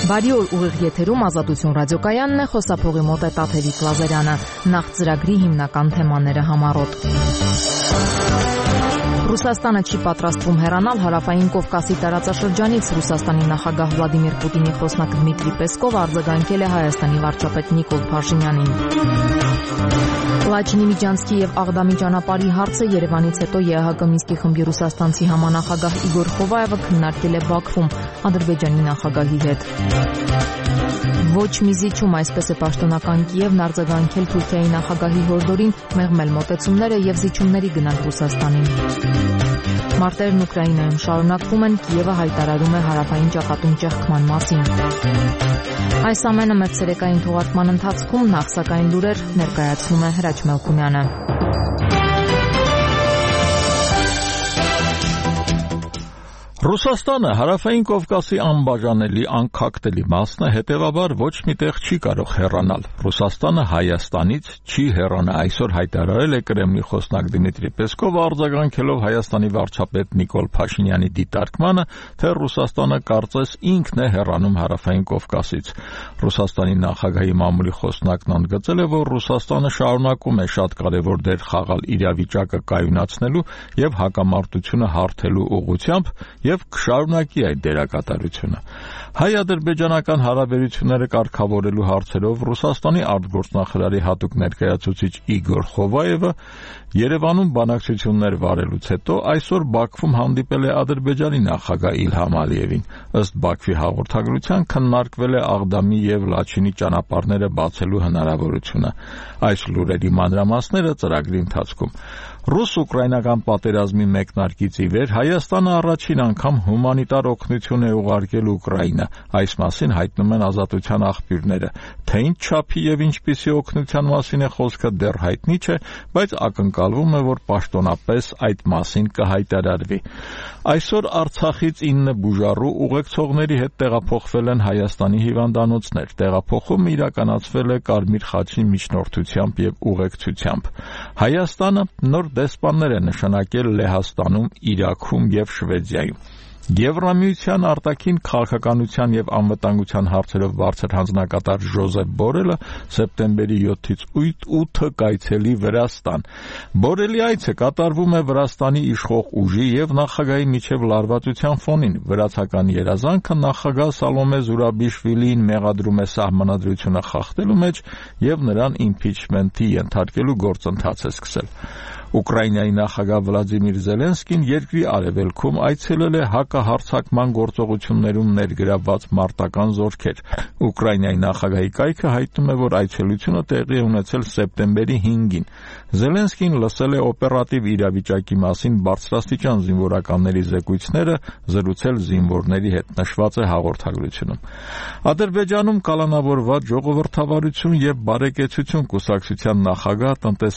Բարի օր, ուղիղ եթերում Ազատություն ռադիոկայանն է, խոսափողի մոտ է Տաթևիկ Լազարյանը։ Նախ ծրագրի հիմնական թեմաները համառոտ։ Ռուսաստանը չի պատրաստվում հեռանալ Հարավային Կովկասի տարածաշրջանից։ Ռուսաստանի նախագահ Վլադիմիր Պուտինի խոսնակ Դմիտրի Պեսկովը արձագանքել է Հայաստանի վարչապետ Նիկոլ Փաշինյանին։ Լաչինի Միջանցքի եւ Աղդամի ճանապարհի հարցը Երևանից հետո ԵԱՀԿ Մինսկի խմբի ռուսաստանցի համանախագահ Իգոր Խովայևը քննարկել է Բաքվում Ադրբեջանի նախագահի հետ։ Ոչ մի զիջում, այսպես է պաշտոնական Կիևն արձագանքել Թուրքիայի նախագահի հորդորին մեղմել մոտեցումները եւ զիջումների գնալ Ռուսաստանին։ Մարտերն Ուկրաինայում շարունակվում են, Կիևը հայտարարում է հարավային ճակատում ճեղքման մասին։ Այս ամենը մեր ցերեկային թողարկման ընթացքում, նախ սակայն լուրեր ներկայացնում է Հրաչ Մելքումյանը։ Ռուսաստանը Հարավային Կովկասի անբաժանելի անկախտելի մասն է, հետևաբար ոչ միտեղ չի կարող հեռանալ։ Ռուսաստանը Հայաստանից չի հեռանա, այսօր հայտարարել է Կրեմլի խոսնակ Դմիտրի Պեսկովը, արձագանքելով Հայաստանի վարչապետ Նիկոլ Փաշինյանի դիտարկմանը, թե Ռուսաստանը կարծես ինքն է հեռանում Հարավային Կովկասից։ Ռուսաստանի նախագահի մամուլի խոսնակն ընդգծել է, որ Ռուսաստանը շարունակում է շատ կարևոր դեր խաղալ իրավիճակը կայունացնելու եւ հակամարտությունը հարթելու ուղղությամբ եւ կշարունակի այդ դերակատարությունը։ Հայ-ադրբեջանական հարաբերությունները կարգավորելու հարցերով Ռուսաստանի արտգործնախարարի հատուկ ներկայացուցիչ Իգոր Խովայևը Երևանում բանակցություններ վարելուց հետո այսօր Բաքվում հանդիպել է Ադրբեջանի նախագահ Իլհամ Ալիևին։ Ըստ Բաքվի հաղորդագրության քննարկվել է Աղդամի եւ Լաչինի ճանապարհները բացելու հնարավորությունը։ Այս լուրերի մանրամասները ծրագրի ընթացքում։ Ռուս-ուկրաինական պատերազմի մեկնարկից ի վեր Հայաստանը առաջին անգամ հումանիտար օգնություն է ուղարկել Ուկրաինա։ Այս մասին հայտնում են Ազատության աղբյուրները։ Թե ինչ չափի եւ ինչպիսի օգնության մասին է խոսքը դեռ հայտնի չէ, բայց ակնկալվում է, որ պաշտոնապես այդ մասին կհայտարարվի։ Այսօր Արցախից 9 բուժառու ուղեկցողների հետ տեղափոխվել են Հայաստանի հիվանդանոցներ։ Տեղափոխումը իրականացվել է Կարմիր խաչի միջնորդությամբ եւ ուղեկցությամբ։ Հայաստանը նոր դեսպաններ է նշանակել Լեհաստանում, Իրաքում եւ Շվեդիայում։ Եվրամիության արտաքին քաղաքականության եւ անվտանգության հարցերով բարձր հանձնակատար Ժոզեփ Բորելը սեպտեմբերի 7-ից 8-ը կայցելի Վրաստան։ Բորելի այցը կատարվում է Վրաստանի իշխող ուժի եւ նախագահի միջև լարվածության ֆոնին։ Վրացական երազանքը նախագահ Սալոմե Զուրաբիշվիլիին մեղադրում է սահմանադրությունը խախտելու մեջ եւ նրան իմպիչմենթի ենթարկելու գործընթաց է սկսել։ Ուկրաինայի նախագահ Վլադիմիր Զելենսկին երկրի արևելքում այցելել է հակահարձակման գործողություններում ներգրավված մարտական զորքեր։ Ուկրաինայի նախագահի կայքը հայտնում է, որ այցելությունը տեղի է ունեցել սեպտեմբերի 5-ին։ Զելենսկին լսել է օպերատիվ իրավիճակի մասին բարձրաստիճան զինվորականների զեկույցները, զրուցել զինվորների հետ, նշված է հաղորդագրությունում։ Ադրբեջանում կալանավորված ժողովրդավարություն եւ բարեկեցություն կուսակցության նախագահ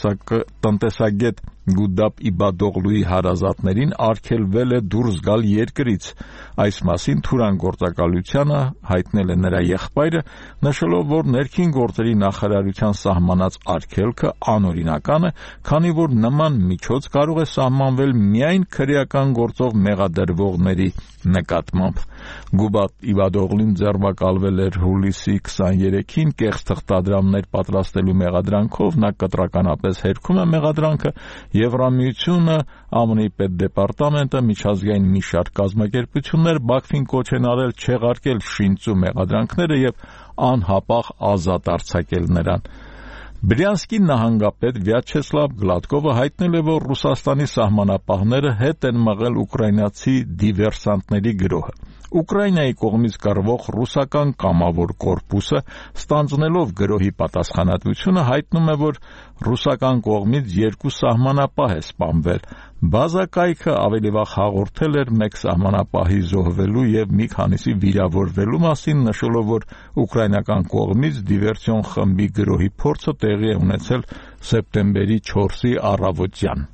տնտեսագետ Գուդապ Իբադօղլուի հարազատներին արգելվել է դուրս գալ երկրից։ Այս մասին Թուրան գործակալությանը հայտնել է նրա եղբայրը, նշելով, որ ներքին գործերի նախարարության սահմանած արգելքը անօրինական է, քանի որ նման միջոց կարող է սահմանվել միայն քրեական գործով մեղադրվողների նկատմամբ։ Գուդապ Իբադօղլին ձերբակալվել էր հուլիսի 23-ին կեղծ թղթադրամներ պատրաստելու մեղադրանքով, նա կտրականապես հերքում է մեղադրանքը։ Եվրամիությունը, ԱՄՆ-ի պետդեպարտամենտը, միջազգային մի շարք կազմակերպություններ Բաքվին կոչ են արել չեղարկել շինծու մեղադրանքները եւ անհապաղ ազատ արձակել նրան։ Բրյանսկի նահանգապետ Վյաչեսլավ Գլադկովը հայտնել է, որ Ռուսաստանի սահմանապահները հետ են մղել ուկրաինացի դիվերսանտների գրոհը։ Ուկրաինայի կողմից կռվող ռուսական կամավոր կորպուսը, ստանձնելով գրոհի պատասխանատվությունը, հայտնում է, որ ռուսական կողմից 2 սահմանապահ է սպանվել։ Բազակայքը ավելի վաղ հաղորդել էր 1 սահմանապահի զոհվելու եւ մի քանիսի վիրավորվելու մասին, նշելով, որ ուկրաինական կողմից դիվերսիոն խմբի գրոհի փորձը տեղի է ունեցել սեպտեմբերի 4-ի առավոտյան։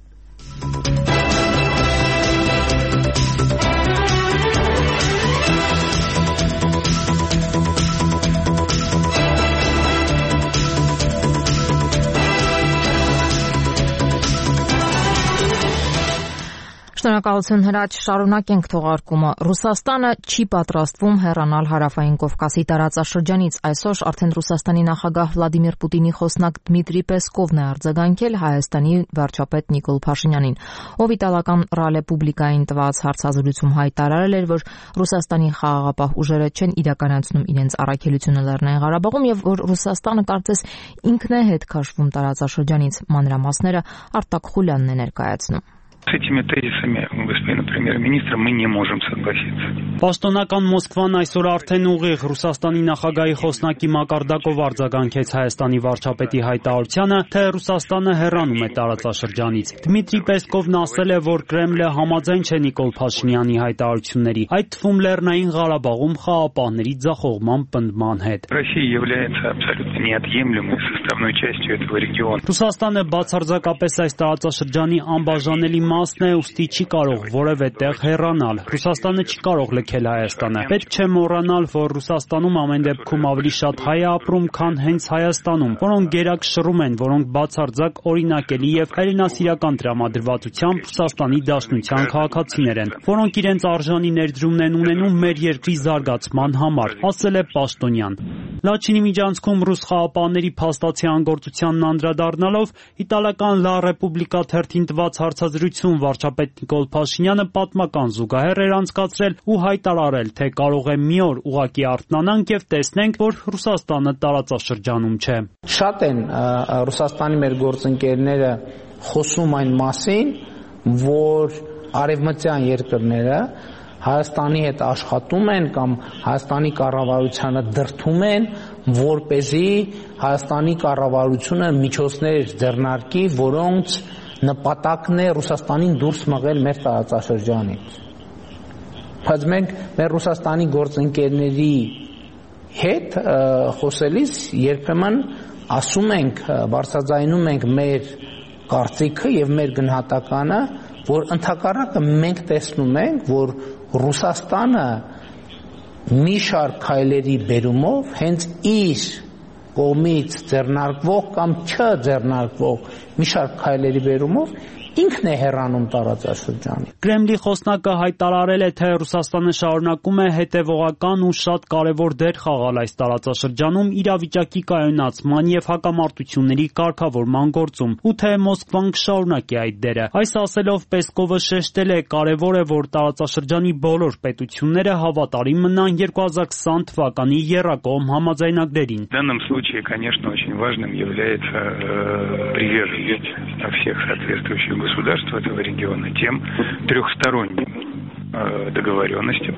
Շնորհակալություն Հրաչ, շարունակենք թողարկումը։ Ռուսաստանը չի պատրաստվում հեռանալ Հարավային Կովկասի տարածաշրջանից։ Այսօր արդեն Ռուսաստանի նախագահ Վլադիմիր Պուտինի խոսնակ Դմիտրի Պեսկովն է արձագանքել Հայաստանի վարչապետ Նիկոլ Փաշինյանին, ով իտալական Ռալեպուբլիկային տված հարցազրույցում հայտարարել էր, որ Ռուսաստանի խաղաղապահ ուժերը չեն իրականացնում իրենց առաքելությունը Լեռնային Ղարաբաղում եւ որ Ռուսաստանը կարծես ինքն է հետ քաշվում տարածաշրջանից։ Մանրամասները Արտակ Խուլյանն է ներկայացնում։ С этими тезисами господина премьер-министра мы не можем согласиться. Պաշտոնական Մոսկվան այսօր արդեն ուղիղ Ռուսաստանի նախագահի խոսնակի մակարդակով արձագանքեց Հայաստանի վարչապետի հայտարարությանը, թե Ռուսաստանը հեռանում է տարածաշրջանից։ Դմիտրի Պեսկովն ասել է, որ Կրեմլը համաձայն չէ Նիկոլ Փաշինյանի հայտարարությունների, այդ թվում Լեռնային Ղարաբաղում խաղապահների ձախողման պնդման հետ։ Россия является абсолютно неотъемлемой составной частью этого региона. Ռուսաստանը բացարձակապես այս տարածաշրջանի անբաժանելի մասն է, ուստի չի կարող որևէ տեղ հեռանալ։ Ռուսաստանը չի կարող լքել Հայաստանը։ Պետք չէ մոռանալ, որ Ռուսաստանում ամեն դեպքում ավելի շատ հայ է ապրում, քան հենց Հայաստանում, որոնք գերակ շռում են, որոնք բացարձակ օրինակելի եւ հայրենասիրական տրամադրվածությամբ Ռուսաստանի Դաշնության քաղաքացիներ են, որոնք իրենց արժանի ներդրումն են ունենում մեր երկրի զարգացման համար, ասել է Պաշտոնյան։ Լաչինի միջանցքում ռուս խաղապահների փաստացի անգործությանն անդրադառնալով իտալական Լա Ռեպուբլիկա թերթին տված հարցազրույցում վարչապետ Նիկոլ Փաշինյանը պատմական զուգահեռ էր անցկացրել ու հայտարարել, թե կարող է մի օր ուղղակի արթնանանք եւ տեսնենք, որ Ռուսաստանը տարածաշրջանում չէ։ Շատ են Ռուսաստանի մեր գործընկերները խոսում այն մասին, որ արևմտյան երկրները Հայաստանի հետ աշխատում են կամ Հայաստանի կառավարությանը դրդում են, որպեսզի Հայաստանի կառավարությունը միջոցներ ձեռնարկի, որոնց նպատակն է Ռուսաստանին դուրս մղել մեր տարածաշրջանից։ Բայց մենք մեր Ռուսաստանի գործընկերների հետ խոսելիս երբեմն ասում ենք, բարձրաձայնում ենք մեր կարծիքը եւ մեր գնահատականը, որ ընդհակառակը մենք տեսնում ենք, որ Ռուսաստանը մի շարք քայլերի բերումով հենց իր կողմից ձեռնարկվող կամ չձեռնարկվող մի շարք քայլերի բերումով ինքն է հեռանում տարածաշրջանից։ Կրեմլի խոսնակը հայտարարել է, թե Ռուսաստանը շարունակում է հետևողական ու շատ կարևոր դեր խաղալ այս տարածաշրջանում իրավիճակի կայունացման եւ հակամարտությունների կարգավորման գործում, ու թե Մոսկվան կշարունակի այդ դերը։ Այս ասելով Պեսկովը շեշտել է, կարևոր է, որ տարածաշրջանի բոլոր պետությունները հավատարիմ մնան 2020 թվականի եռակողմ համաձայնագրերին։ В данном случае, конечно, очень важным является приверженность всех соответствующих государств этого региона тем трехсторонним договоренностям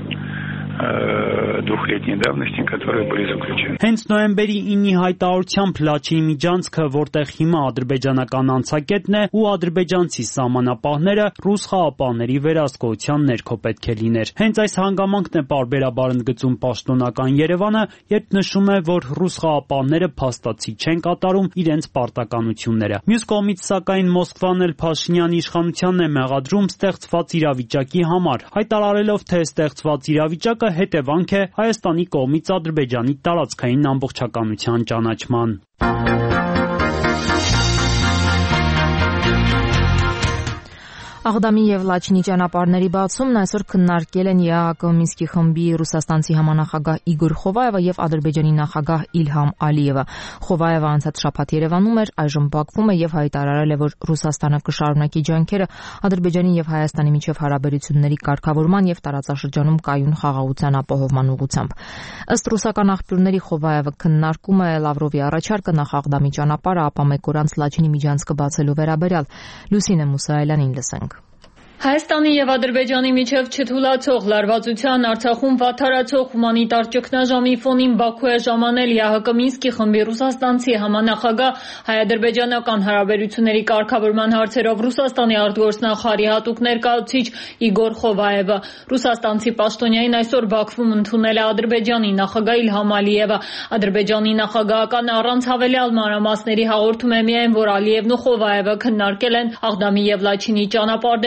двухлетней давности, которые были заключены. Հենց նոյեմբերի 9-ի հայտարարությամբ Լաչինի միջանցքը, որտեղ հիմա ադրբեջանական անցակետն է ու ադրբեջանցի սահմանապահները ռուս խաղապահների վերահսկողության ներքո պետք է լիներ։ Հենց այս հանգամանքն է պարբերաբար ընդգծում պաշտոնական Երևանը, երբ նշում է, որ ռուս խաղապահները փաստացի չեն կատարում իրենց պարտականությունները։ Մյուս կողմից, սակայն, Մոսկվան էլ Փաշինյանի իշխանությանն է մեղադրում ստեղծված իրավիճակի համար, հայտարարելով, թե ստեղծված իրավիճակը հետևանք է Հայաստանի կողմից Ադրբեջանի տարածքային ամբողջականության ճանաչման։ Աղդամի եւ Լաչինի ճանապարհների բացումն այսօր քննարկել են ԵԱՀԿ Մինսկի խմբի ռուսաստանցի համանախագահ Իգոր Խովայևը եւ Ադրբեջանի նախագահ Իլհամ Ալիևը։ Խովայևը անցած շաբաթ Երևանում էր, այժմ Բաքվում է եւ հայտարարել է, որ Ռուսաստանը կշարունակի ջանքերը Ադրբեջանի եւ Հայաստանի միջև հարաբերությունների կարգավորման եւ տարածաշրջանում կայուն խաղաղության ապահովման ուղղությամբ։ Ըստ ռուսական աղբյուրների Խովայևը քննարկում է Լավրովի առաջարկը նախ Աղդամի ճանապարհը, ապա մեկ օր անց Լաչինի միջանցքը բացելու վերաբերյալ։ Լուսինե Մուսայելյանին լսենք։ Հայաստանի եւ Ադրբեջանի միջև չթուլացող լարվածության Արցախում վատթարացող հումանիտար ճգնաժամի ֆոնին Բաքու է ժամանել ԵԱՀԿ Մինսկի խմբի ռուսաստանցի համանախագահ հայ-ադրբեջանական հարաբերությունների կարգավորման հարցերով Ռուսաստանի արտգործնախարարի հատուկ ներկայացուցիչ Իգոր Խովայևը։ Ռուսաստանցի պաշտոնյային այսօր Բաքվում ընդունել է Ադրբեջանի նախագահ Իլհամ Ալիևը։ Ադրբեջանի նախագահական առանց հավելյալ մանրամասների հաղորդում է միայն, որ Ալիևն ու Խովայևը քննարկել են Աղդամի եւ Լաչինի ճանապարհների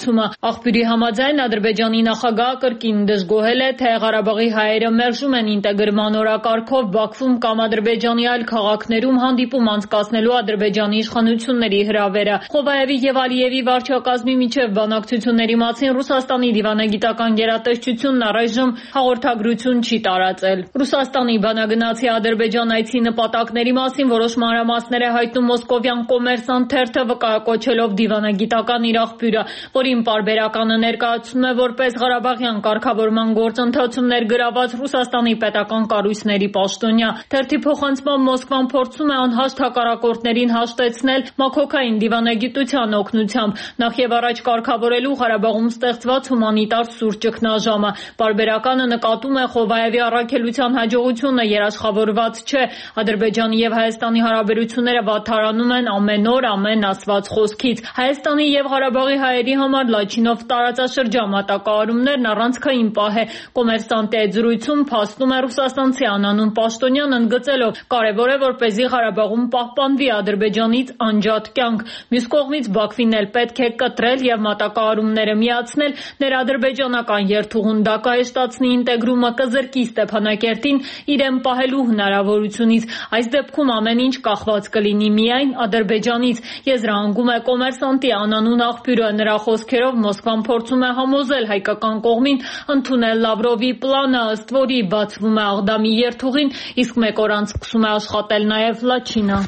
բացումը։ Աղբյուրի համաձայն Ադրբեջանի նախագահը կրկին դժգոհել է, թե Ղարաբաղի հայերը մերժում են ինտեգրման օրակարգով Բաքվում կամ Ադրբեջանի այլ քաղաքներում հանդիպում անցկացնելու Ադրբեջանի իշխանությունների հրավերը։ Խովայևի եւ Ալիևի վարչակազմի միջև բանակցությունների մասին Ռուսաստանի դիվանագիտական գերատեսչությունն առայժմ հաղորդագրություն չի տարածել։ Ռուսաստանի բանագնացի Ադրբեջան այցի նպատակների մասին որոշ մանրամասներ է հայտնում մոսկովյան Կոմերսանտ թերթը, վկայակոչելով դիվանագիտական իր աղբյուրը, որին պարբերականը ներկայացնում է որպես Ղարաբաղյան կարգավորման գործընթացում ներգրաված Ռուսաստանի պետական կառույցների պաշտոնյա։ Թերթի փոխանցմամբ Մոսկվան փորձում է անհաշտ հակառակորդներին հաշտեցնել մաքոքային դիվանագիտության օգնությամբ, նախ եւ առաջ կարգավորելու Ղարաբաղում ստեղծված հումանիտար սուր ճգնաժամը։ Պարբերականը նկատում է Խովայևի առաքելության հաջողությունը երաշխավորված չէ։ Ադրբեջանի եւ Հայաստանի հարաբերությունները վատթարանում են ամեն օր, ամեն ասված խոսքից։ Հայաստանի եւ Ղարաբաղի հայերի համար Լաչինով տարածաշրջան մատակարարումներն առանցքային պահ է։ Կոմերսանտի այդ զրույցում փաստում է ռուսաստանցի անանուն պաշտոնյան, ընդգծելով կարևոր է, որպեսզի Ղարաբաղում պահպանվի Ադրբեջանից անջատ կյանք։ Մյուս կողմից Բաքվին էլ պետք է կտրել եւ մատակարարումները միացնել, ներադրբեջանական երթուղուն դա կհեշտացնի ինտեգրումը, կզրկի Ստեփանակերտին իրեն պահելու հնարավորությունից։ Այս դեպքում ամեն ինչ կախված կլինի միայն Ադրբեջանից, եզրահանգում է Կոմերսանտի անանուն աղբյուրը։ Նրա խոսքերով Մոսկվան փորձում է համոզել հայկական կողմին ընդունել Լավրովի պլանը, ըստ որի բացվում է Աղդամի երթուղին, իսկ մեկ օր անց սկսում է աշխատել նաև Լաչինը։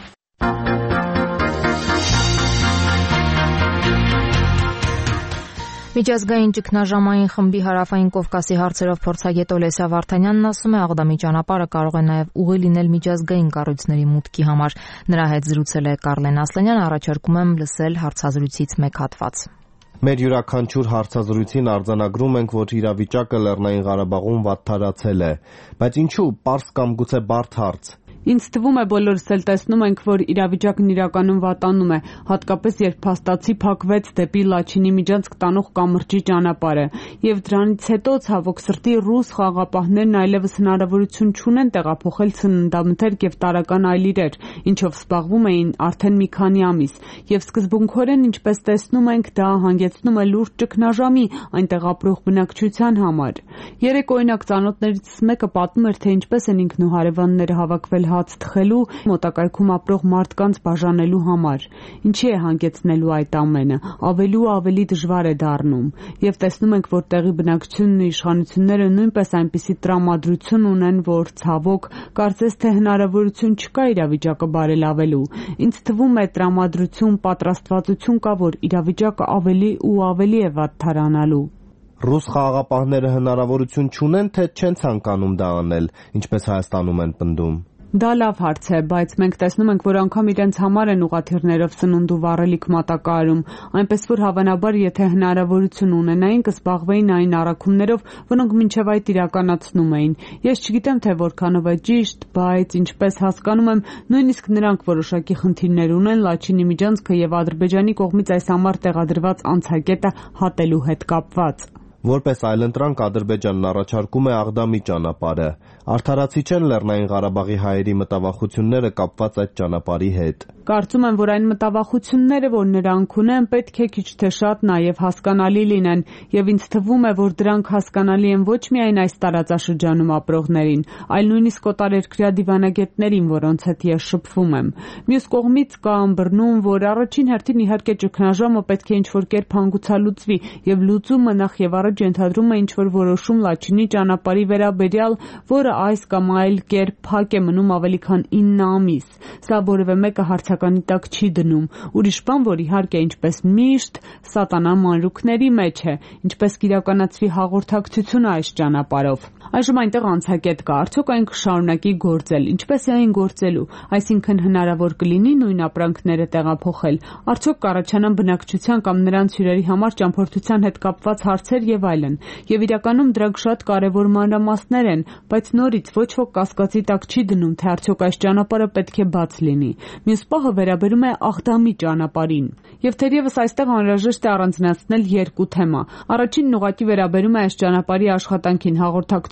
Միջազգային ճգնաժամային խմբի հարավային Կովկասի հարցերով փորձագետ Օլեսիա Վարդանյանն ասում է, Աղդամի ճանապարհը կարող է նաև ուղի լինել միջազգային կառույցների մուտքի համար։ Նրա հետ զրուցել է Կարլեն Ասլանյանը, առաջարկում եմ լսել հարցազրույցից մեկ հատված։ Մեր յուրաքանչյուր հարցազրույցին արձանագրում ենք, որ իրավիճակը Լեռնային Ղարաբաղում վատթարացել է, բայց ինչու, պարզ կամ գուցե բարդ հարց։ Ինձ թվում է բոլորս էլ տեսնում ենք, որ իրավիճակն իրականում վատանում է, հատկապես երբ փաստացի փակվեց դեպի Լաչինի միջանցք տանող կամրջի ճանապարհը, եւ դրանից հետո ցավոք սրտի ռուս խաղաղապահներն այլևս հնարավորություն չունեն տեղափոխել սննդամթերք եւ տարրական այլ իրեր, ինչով զբաղվում էին արդեն մի քանի ամիս, եւ սկզբունքորեն, ինչպես տեսնում ենք, դա հանգեցնում է լուրջ ճգնաժամի այնտեղ ապրող բնակչության համար։ Երեք օրինակ ծանոթներից մեկը պատմում էր, թե ինչպես են ինքն ու հարևանները հավաքվել հաց թխելու, մոտակայքում ապրող մարդկանց բաժանելու համար։ Ինչի է հանգեցնելու այդ ամենը, ավելի ու ավելի դժվար է դառնում, եւ տեսնում ենք, որ տեղի բնակչությունն ու իշխանությունները նույնպես այնպիսի տրամադրություն ունեն, որ ցավոք կարծես թե հնարավորություն չկա իրավիճակը բարելավելու։ Ինձ թվում է տրամադրություն, պատրաստվածություն կա, որ իրավիճակը ավելի ու ավելի է վատթարանալու։ Ռուս խաղաղապահները հնարավորություն չունեն, թե չեն ցանկանում դա անել, ինչպես Հայաստանում են պնդում։ Դա լավ հարց է, բայց մենք տեսնում ենք, որ անգամ իրենց համար են ուղղաթիռներով սնունդ ու վառելիք մատակարարում, այնպես որ հավանաբար, եթե հնարավորություն ունենային, կզբաղվեին այն առաքումներով, որոնք մինչև այդ իրականացնում էին։ Ես չգիտեմ, թե որքանով է ճիշտ, բայց ինչպես հասկանում եմ, նույնիսկ նրանք որոշակի խնդիրներ ունեն Լաչինի միջանցքը եւ Ադրբեջանի կողմից այս համար տեղադրված անցակետը հատելու հետ կապված։ Որպես այլընտրանք Ադրբեջանն առաջարկում է Աղդամի ճանապարհը։ Արդարացի չեն Լեռնային Ղարաբաղի հայերի մտավախությունները կապված այդ ճանապարհի հետ։ Կարծում եմ, որ այն մտավախությունները, որ նրանք ունեն, պետք է քիչ թե շատ նաև հասկանալի լինեն, եւ ինձ թվում է, որ դրանք հասկանալի են ոչ միայն այս տարածաշրջանում ապրողներին, այլ նույնիսկ օտարերկրյա դիվանագետներին, որոնց հետ ես շփվում եմ։ Մյուս կողմից կա ըմբռնում, որ առաջին հերթին իհարկե ճգնաժամը պետք է ինչ-որ կերպ հանգուցալուծվի, եւ լուծումը նախ եւ առաջ ենթադրում է ինչ-որ որոշում Լաչինի ճանապարհի վերաբերյալ, որը այս կամ այլ կերպ փակ է մնում ավելի քան 9 ամիս։ Սա որևէ մեկը հարցականի տակ չի դնում։ Ուրիշ բան, որ իհարկե ինչպես միշտ սատանա մանրուքների մեջ է, ինչպես կիրականացվի հաղորդակցությունը այս ճանապարհով։ Այժմ այնտեղ անցակետ կա, արդյոք այն կշարունակի գործել, ինչպես է այն գործելու, այսինքն հնարավոր կլինի նույն ապրանքները տեղափոխել, արդյոք կառաջանան բնակչության կամ նրանց հյուրերի համար ճամփորդության հետ կապված հարցեր եւ այլն։ Եվ իրականում դրանք շատ կարևոր մանրամասներ են, բայց նորից ոչ ոք կասկածի տակ չի դնում, թե արդյոք այս ճանապարհը պետք է բաց լինի։ Մյուս պահը վերաբերում է Աղդամի ճանապարհին։ Եվ թերևս այստեղ անհրաժեշտ է առանձնացնել երկու թեմա։ Առաջինն ուղղակի վերաբերում է այս ճանապարհի աշխատանքին, հաղորդակցության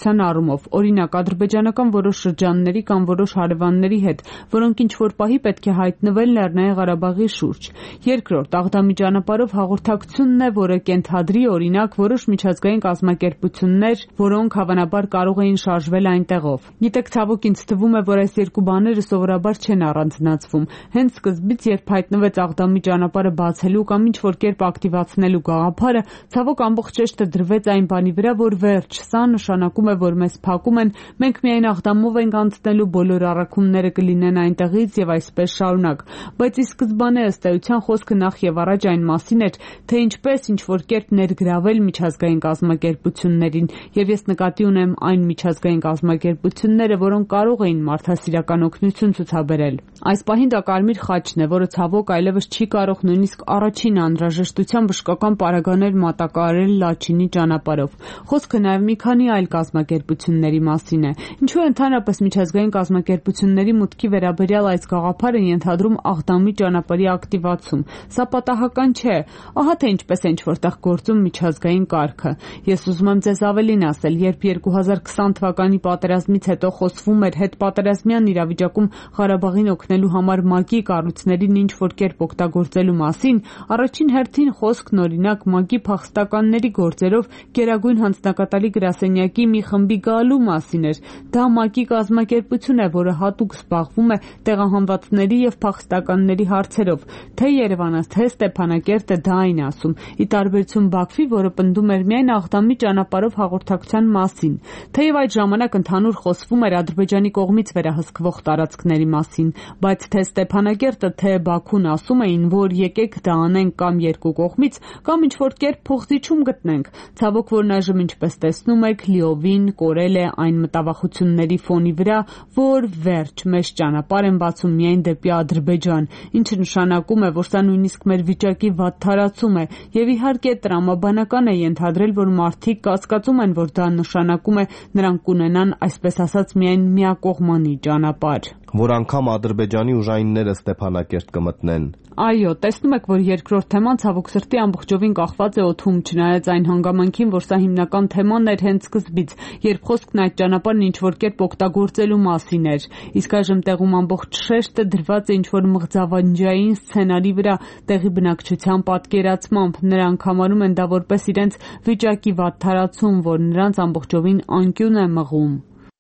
հաղորդակցության առումով։ Օրինակ, ադրբեջանական որոշ շրջանների կամ որոշ հարևանների հետ, որոնք ինչ-որ պահի պետք է հայտնվեն Լեռնային Ղարաբաղի շուրջ։ Երկրորդ, Աղդամի ճանապարհով հաղորդակցությունն է, որը կենթադրի օրինակ որոշ միջազգային կազմակերպություններ, որոնք հավանաբար կարող էին շարժվել այնտեղով։ Գիտեք, ցավոք ինձ թվում է, որ այս երկու բաները սովորաբար չեն առանձնացվում։ Հենց սկզբից, երբ հայտնվեց Աղդամի ճանապարհը բացելու կամ ինչ-որ կերպ ակտիվացնելու գաղափարը, ցավոք ամբողջ շեշտը դրվեց այն բանի վրա, որ վերջ, սա նշանակում է, որ մեզ փակում են, մենք միայն Աղդամով ենք անցնելու, բոլոր առաքումները կլինեն այնտեղից եւ այսպես շարունակ։ Բայց ի սկզբանե ըստ էության խոսքը նախ եւ առաջ այն մասին էր, թե ինչպես ինչ-որ կերպ ներգրավել միջազգային կազմակերպություններին, եւ ես նկատի ունեմ այն միջազգային կազմակերպությունները, որոնք կարող էին մարդասիրական օգնություն ցուցաբերել։ Այս պահին դա Կարմիր խաչն է, որը ցավոք այլևս չի կարող նույնիսկ առաջին անհրաժեշտության բժշկական պարագաներ մատակարարել Լաչինի ճանապարհով։ Խոսքը նաև մի քանի այլ կազմակերպությունների մասին է։ Ինչու է ընդհանրապես միջազգային կազմակերպությունների մուտքի վերաբերյալ այս գաղափարը ենթադրում Աղդամի ճանապարհի ակտիվացում։ Սա պատահական չէ։ Ահա թե ինչպես է ինչ-որտեղ գործում միջազգային կարգը։ Ես ուզում եմ ձեզ ավելին ասել, երբ 2020 թվականի պատերազմից հետո խոսվում էր հետպատերազմյան իրավիճակում Ղարաբաղին օգնելու համար ՄԱԿ-ի կառույցներին ինչ-որ կերպ օգտագործելու մասին, առաջին հերթին խոսքն օրինակ ՄԱԿ-ի փախստականների գործերով Գերագույն հանձնակատարի գրասենյակի մի խմբի գալու մասին էր։ Դա ՄԱԿ-ի կազմակերպություն է, որը հատուկ զբաղվում է տեղահանվածների եւ փախստականների հարցերով։ Թե Երևանը, թե Ստեփանակերտը դա այն ասում։ Ի տարբերություն Բաքվի, որը պնդում էր միայն Աղդամի ճանապարհով հաղորդակցության մասին։ Թեև այդ ժամանակ ընդհանուր խոսվում էր Ադրբեջանի կողմից վերահսկվող տարածքների մասին, բայց թե Ստեփանակերտը, թե Բաքուն ասում էին, որ եկեք դա անենք կամ երկու կողմից, կամ ինչ-որ կերպ փոխզիջում գտնենք։ Ցավոք, որն այժմ ինչպես տեսնում եք, լիովին կորել է այն մտավախությունների ֆոնի վրա, որ վերջ, մեծ ճանապարհ են բացում միայն դեպի Ադրբեջան, ինչը նշանակում է, որ սա նույնիսկ մեր վիճակի վատթարացում է, եւ իհարկե տրամաբանական է ենթադրել, որ մարդիկ կասկածում են, որ դա նշանակում է նրանք կունենան, այսպես ասած, միայն միակողմանի ճանապարհ, որ անգամ Ադրբեջանի ուժայինները Ստեփանակերտ կմտնեն։ Այո, տեսնում եք, որ երկրորդ թեման ցավոք սրտի ամբողջովին կախված է օդում, չնայած այն հանգամանքին, որ սա հիմնական թեման էր հենց սկզբից, երբ խոսքն այդ ճանապարհն ինչ-որ կերպ օգտագործելու մասին էր։ Իսկ այժմ տեղում ամբողջ շեշտը դրված է ինչ-որ մղձավանջային սցենարի վրա, տեղի բնակչության պատկերացմամբ։ Նրանք համարում են դա որպես իրենց վիճակի վատթարացում, որ նրանց ամբողջովին անկյուն է մղում։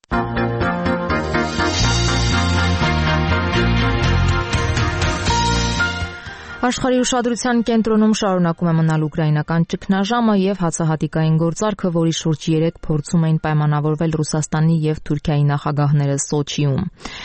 Աշխարհի ուշադրության կենտրոնում շարունակում է մնալ ուկրաինական ճգնաժամը եւ հացահատիկային գործարքը, որի շուրջ 3 փորձում էին պայմանավորվել Ռուսաստանի եւ Թուրքիայի նախագահները Սոչիում։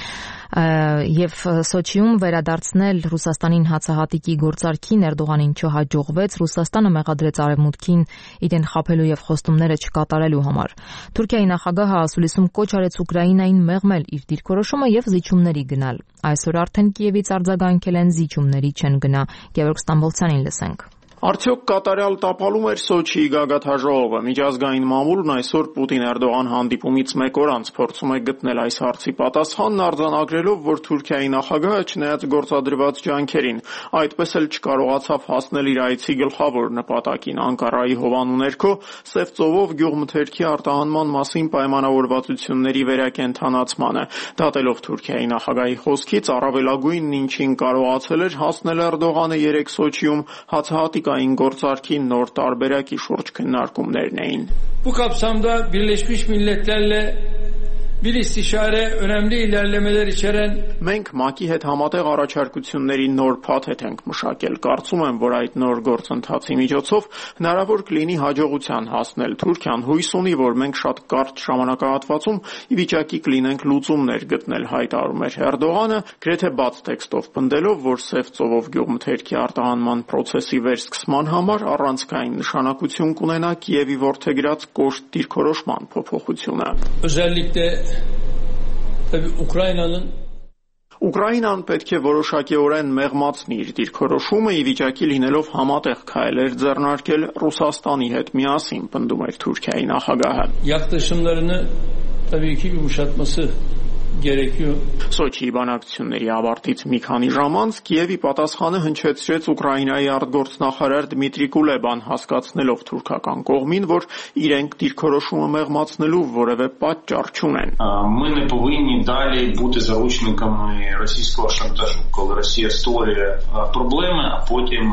Եվ Սոչիում վերադարձնել Ռուսաստանին հացահատիկի գործարքին Էրդողանին չհաջողվեց, Ռուսաստանը մեղադրեց Արևմուտքին իրեն խաբելու եւ խոստումները չկատարելու համար։ Թուրքիայի նախագահը ասուլիսում կոչ արեց Ուկրաինային մեղմել իր դիրքորոշումը եւ զիջումների գնալ։ Այսօր արդեն Կիևից արձագանքել են զիջումների չեն գնա։ Գևորգ Ստամբոլցյանին լսենք։ Արդյոք կատարյալ տապալում էր Սոչիի գագաթաժողովը։ Միջազգային մամուլն այսօր Պուտին-Էրդողան հանդիպումից մեկ օր անց փորձում է գտնել այս հարցի պատասխանն արձանագրելով, որ Թուրքիայի նախագահը չնայած գործադրված ջանքերին, այդպես էլ չկարողացավ հասնել իր այցի գլխավոր նպատակին՝ Անկարայի հովանու ներքո Սև ծովով գյուղմթերքի արտահանման մասին պայմանավորվածությունների վերակենդանացմանը։ Դատելով Թուրքիայի նախագահի խոսքից, առավելագույնն ինչին կարողացել էր հասնել Էրդողանը 3 Սոչիում հացահատիկային գործարքի նոր տարբերակի շուրջ քննարկումներն էին։ Bu kapsamda Birleşmiş Milletler'le bir istişare önemli ilerlemeler içeren Մենք ՄԱԿ-ի հետ համատեղ առաջարկությունների նոր փաթեթ ենք մշակել։ Կարծում եմ, որ այդ նոր գործընթացի միջոցով հնարավոր կլինի հաջողության հասնել։ Թուրքիան հույս ունի, որ մենք շատ կարճ ժամանակահատվածում ի վիճակի կլինենք լուծումներ գտնել, հայտարարում էր Էրդողանը, գրեթե բաց տեքստով պնդելով, որ Սև ծովով գյուղմթերքի արտահանման process-ի վերսկսման համար առանցքային նշանակություն կունենա Կիևի որդեգրած կոշտ դիրքորոշման փոփոխությունը։ Özellikle tabii Ուկրաինան պետք է որոշակիորեն մեղմացնի իր դիրքորոշումը, ի վիճակի լինելով համատեղ քայլեր ձեռնարկել Ռուսաստանի հետ միասին, պնդում էր Թուրքիայի նախագահը։ Yaklaşımlarını tabii ki yumuşatması gerekiyor. Սոչիի բանակցությունների ավարտից մի քանի ժամ անց Կիևի պատասխանը հնչեցրեց Ուկրաինայի արտգործնախարար Դմիտրի Կուլեբան, հասկացնելով թուրքական կողմին, որ իրենք դիրքորոշումը մեղմացնելու որևէ պատճառ չունեն. Ми не повинні далі бути заручниками російського шантажу, коли Росія створює проблеми, а потім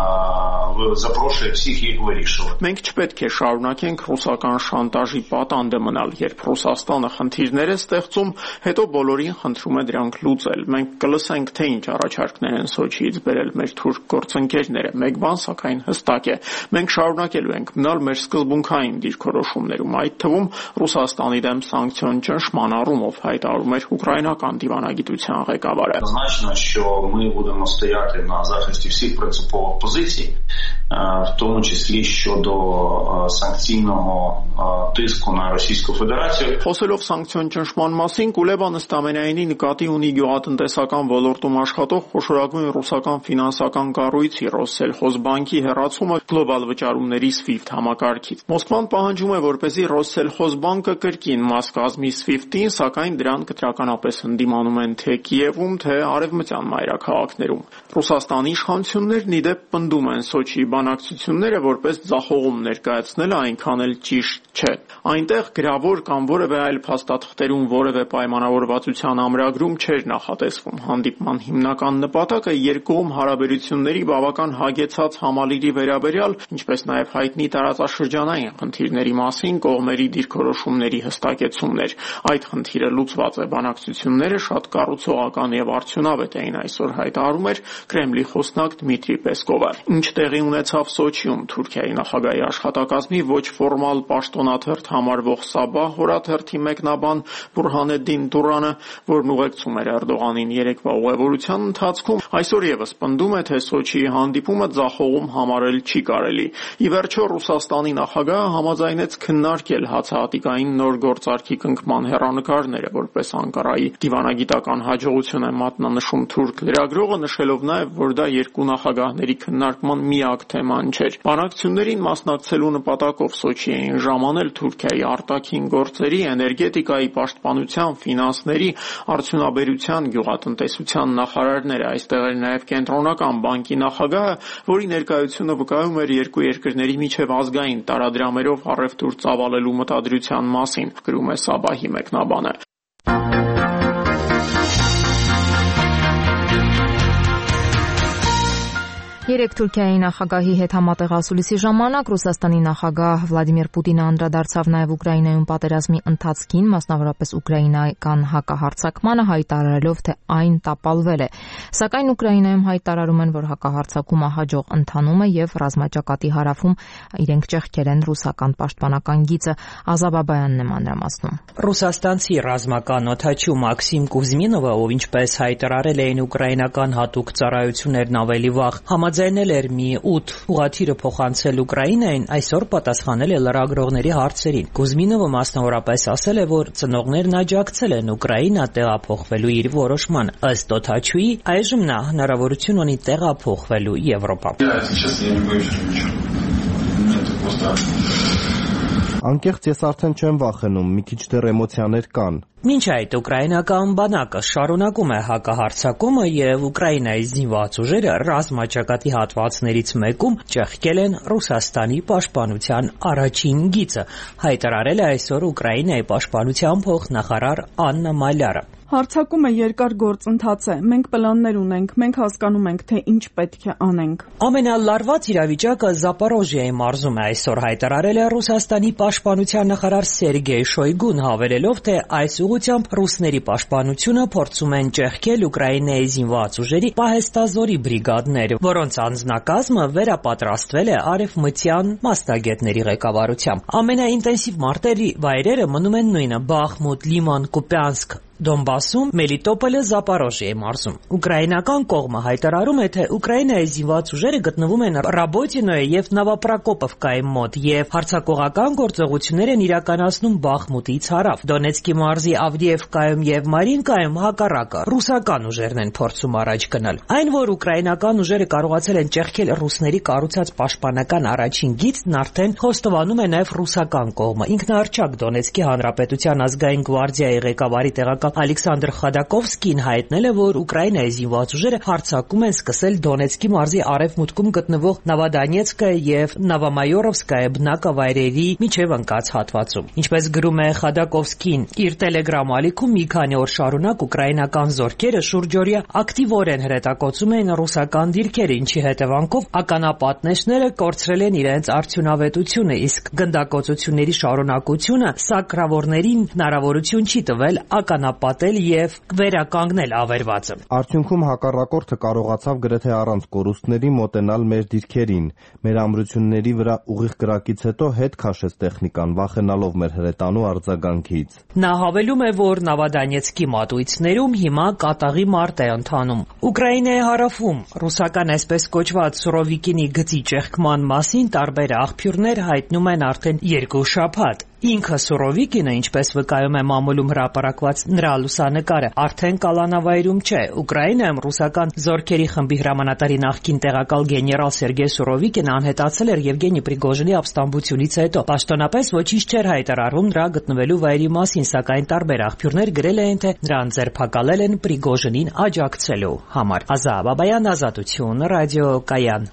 запрошує всіх їх вирішувати. Մենք չպետք է շարունակենք ռուսական շանտաժի պատանդը մնալ, երբ Ռուսաստանը խնդիրներ է ստեղծում, հետո բոլորին խնդրում է դրանք լուծել. Մենք կլսենք, թե ինչ առաջարկներ են Սոչիից բերել մեր թուրք գործընկերները. Մեկ բան սակայն հստակ է. մենք շարունակելու ենք մնալ մեր սկզբունքային դիրքորոշումներում, այդ թվում Ռուսաստանի դեմ սանկցիոն ճնշման առումով, հայտարարում էր ուկրաինական դիվանագիտության ղեկավարը. Однозначно, що ми будемо стояти на захисті всіх принципових позицій, в тому числі щодо санкційного тиску на Російську Федерацію. Խոսելով սանկցիոն ճնշման մասին, Կուլեբան ըստամենայնի նկատի ունի գյուղատնտեսական ոլորտում աշխատող խոշորագույն ռուսական ֆինանսական կառույցի Ռոսսելխոզբանկի հեռացումը գլոբալ վճարումների SWIFT համակարգից։ Մոսկվան պահանջում է, որպեսզի Ռոսսելխոզբանկը կրկին մաս կազմի SWIFT-ին, սակայն դրան կտրականապես հանդիմանում են թե Կիևում, թե արևմտյան մայրաքաղաքներում։ Ռուսաստանի իշխանություններն ի դեպ պնդում են Սոչիի բանակցությունները որպես ձախողում ներկայացնելը այնքան էլ ճիշտ չէ։ Այնտեղ գրավոր կամ որևէ այլ փաստաթղթերում որևէ պայմանավորվածության ամրագրում չէր նախատեսվում։ Հանդիպման հիմնական նպատակը երկկողմ հարաբերությունների բավական հագեցած համալիրի վերաբերյալ, ինչպես նաև հայտնի տարածաշրջանային խնդիրների մասին կողմերի դիրքորոշումների հստակեցումն էր։ Այդ խնդիրը լուծված է, բանակցությունները շատ կառուցողական եւ արդյունավետ էին, այսօր հայտարարում էր Կրեմլի խոսնակ Դմիտրի Պեսկովը։ Ինչ տեղի ունեցավ Սոչիում Թուրքիայի նախագահի աշխատակազմի ոչ ֆորմալ պաշտոնաթերթ համարվող Սաբահ հորաթերթի մեկնաբան Բուրհանեդդին Դուրանը, որն ուղեկցում էր Էրդողանին երեկվա ուղևորության ընթացքում, այսօր եւս պնդում է, թե Սոչիի հանդիպումը ձախողում համարել չի կարելի։ Ի վերջո Ռուսաստանի նախագահը համաձայնեց քննարկել հացահատիկային նոր գործարքի կնքման հեռանկարները, որպես Անկարայի դիվանագիտական հաջողություն է մատնանշում թուրք լրագրողը, նշելով նաև, որ դա երկու նախագահների քննարկման միակ թեման չէր։ Բանակցություններին մասնակցելու նպատակով Սոչի էին ժամանել Թուրքիայի արտաքին գործերի, էներգետիկայի, պաշտպանության, ֆինանսների, արդյունաբերության, գյուղատնտեսության նախարարները, այստեղ էր նաև կենտրոնական բանկի նախագահը, որի ներկայությունը վկայում էր երկու երկրների միջև ազգային տարադրամերով առևտուր ծավալելու մտադրության մասին, գրում է Սաբահի մեկնաբանը։ Երեկ Թուրքիայի նախագահի հետ համատեղ ասուլիսի ժամանակ Ռուսաստանի նախագահ Վլադիմիր Պուտինը անդրադարձավ նաև Ուկրաինայում պատերազմի ընթացքին, մասնավորապես ուկրաինական հակահարձակմանը, հայտարարելով, թե այն տապալվել է։ Սակայն Ուկրաինայում հայտարարում են, որ հակահարձակումը հաջող ընթանում է եւ ռազմաճակատի հարավում իրենք ճեղքել են ռուսական պաշտպանական գիծը։ Ազաբաբայանն է մանրամասնում։ Ռուսաստանցի ռազմական օդաչու Մաքսիմ Կուզմինովը, ով ինչպես հայտարարել էին ուկրաինական հատուկ ծառայություններն ավելի վաղ, Ձայնել էր մի 8 ուղղաթիռը փոխանցել Ուկրաինային, այսօր պատասխանել է լրագրողների հարցերին։ Կուզմինովը մասնավորապես ասել է, որ ծնողներն աջակցել են Ուկրաինա տեղափոխվելու իր որոշմանը։ Ըստ օդաչուի, այժմ նա հնարավորություն ունի տեղափոխվելու Եվրոպա։ Անկեղծ ես արդեն չեմ վախենում, մի քիչ դեռ էմոցիաներ կան։ Մինչ այդ ուկրաինական բանակը շարունակում է հակահարձակումը եւ Ուկրաինայի զինված ուժերը ռազմաճակատի հատվածներից մեկում ճեղքել են Ռուսաստանի պաշտպանության առաջին գիծը, հայտարարել է այսօր Ուկրաինայի պաշտպանության փոխնախարար Աննա Մալյարը։ Հարձակումը երկար գործընթաց է։ Մենք պլաններ ունենք, մենք հասկանում ենք, թե ինչ պետք է անենք։ Ամենալարված իրավիճակը Զապորոժիայի մարզում է, այսօր հայտարարել է Ռուսաստանի պաշտպանության նախարար Սերգեյ Շոյգուն, հավելելով, թե այս ուղղությամբ ռուսների պաշտպանությունը փորձում են ճեղքել Ուկրաինայի զինված ուժերի պահեստազորի բրիգադները, որոնց անձնակազմը վերապատրաստվել է արևմտյան մասնագետների ղեկավարությամբ։ Ամենաինտենսիվ մարտերի վայրերը մնում են նույնը՝ Բախմուտ, Լիման, Կուպյանսկ, Դոնբասում, Մելիտոպոլը, Զապորոժիայի մարզում։ Ուկրաինական կողմը հայտարարում է, թե Ուկրաինայի զինված ուժերը գտնվում են Ռաբոտինոյի եւ Նովոպրոկոպովկայի մոտ եւ հարձակողական գործողություններ են իրականացնում Բախմուտից հարավ։ Դոնեցկի մարզի Ավդիևկայում եւ Մարինկայում հակառակը ռուսական ուժերն են փորձում առաջ գնալ։ Այն, որ ուկրաինական ուժերը կարողացել են ճեղքել ռուսների կառուցած պաշտպանական առաջին գիծն, արդեն խոստովանում է նաեւ ռուսական կողմը։ Ինքնահռչակ Դոնեցկի հանրապետության ազգային գվարդիայի ղեկավարի տեղակալ Ալեքսանդր Խադակովսկին հայտնել է, որ Ուկրաինայի զինված ուժերը հարձակում են սկսել Դոնեցկի մարզի արևմուտքում գտնվող Նովոդոնեցկը եւ Նովոմայորովսկայ բնակավայրերի միջև ընկած հատվածում։ Ինչպես գրում է Խադակովսկին իր Telegram ալիքում, մի քանի օր շարունակ ուկրաինական զորքերը շուրջօրյա ակտիվորեն հրետակոծում են ռուսական դիրքեր, ինչի հետևանքով ականապատնեշները կորցրել են իրենց արդյունավետությունը, իսկ գնդակոծությունների շարունակությունը սակրավորներին հնարավորություն չի տվել ականապատել եւ վերականգնել ավերվածը։ Արդյունքում հակառակորդը կարողացավ գրեթե առանց կորուստների մոտենալ մեր դիրքերին։ Մեր ամրությունների վրա ուղիղ կրակից հետո հետ քաշեց տեխնիկան, վախենալով մեր հրետանու արձագանքից։ Նա հավելում է, որ Նովոդոնեցկի մատույցներում հիմա կատաղի մարտ է ընթանում։ Ուկրաինայի հարավում ռուսական այսպես կոչված Սուրովիկինի գծի ճեղքման մասին տարբեր աղբյուրներ հայտնում են արդեն 2 շաբաթ։ Ինքը Սուրովիկինը, ինչպես վկայում է մամուլում հրապարակված նրա լուսանկարը, արդեն կալանավայրում չէ։ Ուկրաինայում ռուսական զորքերի խմբի հրամանատարի նախկին տեղակալ գեներալ Սերգեյ Սուրովիկինը անհետացել էր Եվգենի Պրիգոժինի ապստամբությունից հետո։ Պաշտոնապես ոչինչ չէր հայտարարվում նրա գտնվելու վայրի մասին, սակայն տարբեր աղբյուրներ գրել էին, թե նրան ձերբակալել են Պրիգոժինին աջակցելու համար։ Ազատ Բաբայան, Ազատություն, ռադիոկայան։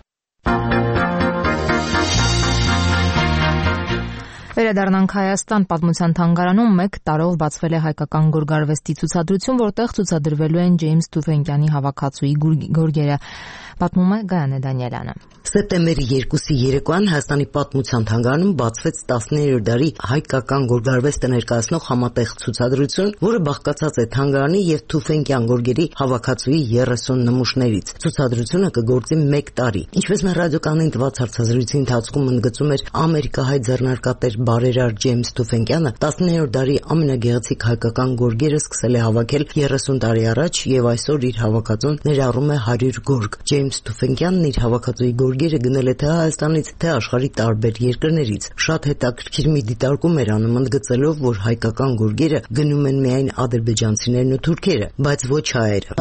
Վերադառնանք Հայաստան, պատմության թանգարանում 1 տարով բացվել է հայկական գորգարվեստի ցուցադրություն, որտեղ ցուցադրվելու են Ջեյմս Թուֆենկյանի հավաքածուի գորգերը։ Պատմում է Գայանե Դանիելյանը։ Սեպտեմբերի 2-ի երեկոյան Հայաստանի պատմության թանգարանում բացվեց 19-րդ դարի հայկական գորգարվեստը ներկայացնող համատեղ ցուցադրություն, որը բաղկացած է թանգարանի եւ Թուֆենկյան գորգերի հավաքածուի 30 նմուշներից։ Ցուցադրությունը կգործի 1 տարի։ Ինչպես մեր ռադիոկայանին տված հարցազրույցի ընթացքում ընդգծում էր ամերիկահայ ձեռնարկատեր բարերար Ջեյմս Թուֆենկյանը, 19-րդ դարի ամենագեղեցիկ հայկական գորգերը սկսել է հավաքել 30 տարի առաջ եւ այսօր իր հավաքածուն ներառում է 100 գորգ։ Ջեյմս Թուֆենկյանն իր հավաքածուի գորգերը գնել է թե Հայաստանից, թե աշխարհի տարբեր երկրներից։ Շատ հետաքրքիր մի դիտարկում էր անում, ընդգծելով, որ հայկական գորգերը գնում են միայն ադրբեջանցիներն ու թուրքերը, բայց ոչ հայերը։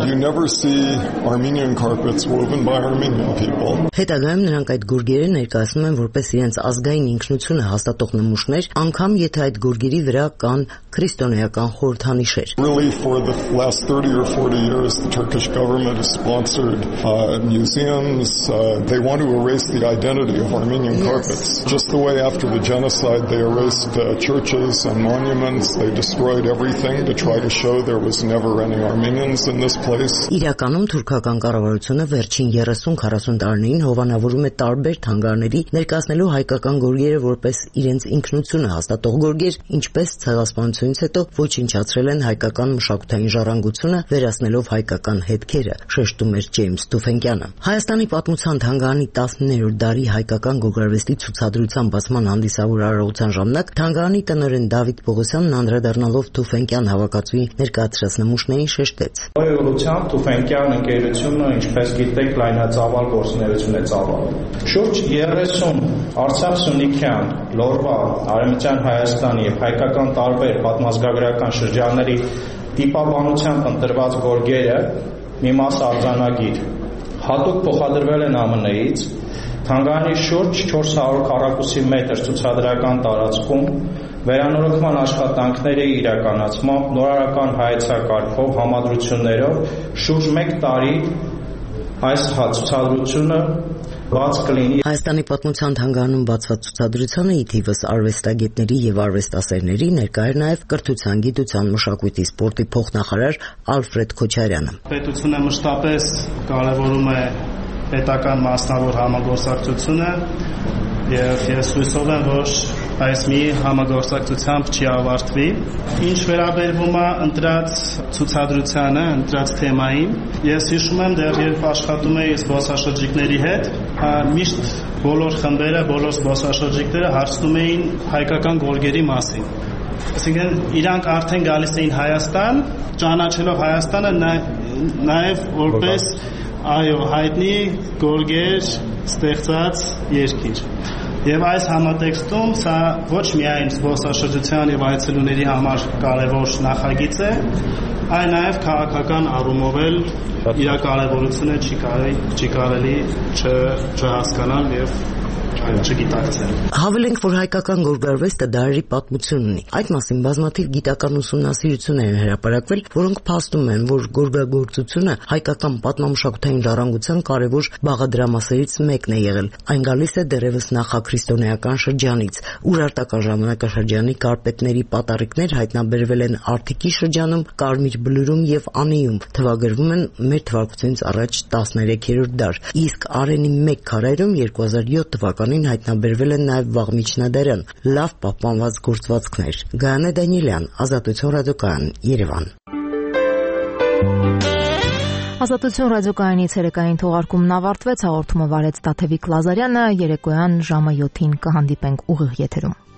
Հետագայում նրանք այդ գորգերը ներկայացնում են որպես իրենց ազգային ինքնությունը հաստատող նմուշներ, անգամ եթե այդ գորգերի վրա կան քրիստոնեական խորհրդանիշեր։ Museums, they want to erase the identity of Armenian carpets. Just the way after the genocide they erased churches and monuments, they destroyed everything to try to show there was never any Armenians in this place. Իրականում թուրքական կառավարությունը վերջին 30-40 տարիներին հովանավորում է տարբեր թանգարների ներկայացնելու հայկական գորգերը որպես իրենց ինքնությունը հաստատող գորգեր, ինչպես ցեղասպանությունից հետո ոչնչացրել են հայկական մշակութային ժառանգությունը, վերացնելով հայկական հետքերը, շեշտում էր Ջեյմս Թուֆենկյանը։ Հայաստանի պատմության թանգարանի 19-րդ դարի հայկական գորգարվեստի ցուցադրության բացման հանդիսավոր արարողության ժամանակ թանգարանի տնօրեն Դավիթ Պողոսյանն անդրադառնալով Թուֆենկյան հավաքածուի ներկայացրած նմուշներին շեշտեց։ Էվոլյուցիան Թուֆենկյան ընկերությունը, ինչպես գիտեք, լայնածավալ գործունեություն է ծավալում։ Շուրջ 30 Արցախ, Սյունիքյան, Լոռվա, Արևմտյան Հայաստանի եւ հայկական տարբեր պատմազգագրական շրջանների տիպաբանությամբ ընտրված գորգերը մի մաս արձանագիր հատուկ փոխադրվել են ԱՄՆ-ից, թանգարանի շուրջ 400 քառակուսի մետր ցուցադրական տարածքում վերանորոգման աշխատանքների իրականացմամբ, նորարարական հայեցակարգով, համադրություններով շուրջ 1 տարի այս ցուցադրությունը բաց կլինի։ Հայաստանի պատմության թանգարանում բացված ցուցադրությանը ի թիվս արվեստագետների եւ արվեստասերների ներկա էր նաեւ կրթության, գիտության, մշակույթի, սպորտի փոխնախարար Ալֆրեդ Քոչարյանը։ Պետությունը մշտապես կարևորում է պետական մասնավոր համագործակցությունը եւ ես հույսով եմ, որ այս մի համագործակցությամբ չի ավարտվի։ Ինչ վերաբերվում է ընտրած ցուցադրությանը, ընտրած թեմային, ես հիշում եմ դեռ երբ աշխատում էի զբոսաշրջիկների հետ, միշտ բոլոր խմբերը, բոլոր զբոսաշրջիկները հարցնում էին հայկական գորգերի մասին։ Այսինքն իրանք արդեն գալիս էին Հայաստան, ճանաչելով Հայաստանը նաև որպես հայտնի գորգեր ստեղծած երկիր։ Եվ այս համատեքստում սա ոչ միայն զբոսաշրջության եւ այցելուների համար կարևոր նախագիծ է, այլ նաև քաղաքական առումով էլ իր կարևորությունը չի կարելի չհասկանալ եւ չգիտակցել։ Հավելենք, որ հայկական գորգարվեստը դարերի պատմություն ունի։ Այդ մասին բազմաթիվ գիտական ուսումնասիրություններ են հրապարակվել, որոնք փաստում են, որ գորգագործությունը հայկական պատմամշակութային ժառանգության կարևոր բաղադրամասերից մեկն է եղել։ Այն գալիս է դեռևս նախաքրիստոնեական շրջանից, ուր արտական ժամանակաշրջանի կարպետների պատառիկներ հայտնաբերվել են Արտիկի շրջանում, Կարմիր բլուրում եւ Անիում, թվագրվում են մեր թվարկությունից առաջ 13-րդ դար։ Իսկ Արենի 1 քարայրում 2007 թվականին հայտնաբերվել են նաեւ վաղմիջնադարյան լավ պահպանված գործվածքներ։ Գայանե Դանիելյան, Ազատություն ռադիոկայան, Երևան։ Ազատություն ռադիոկայանի ցերեկային թողարկումն ավարտվեց, հաղորդումը վարեց Տաթևիկ Լազարյանը, երեկոյան ժամը 7-ին կհանդիպենք ուղիղ եթերում։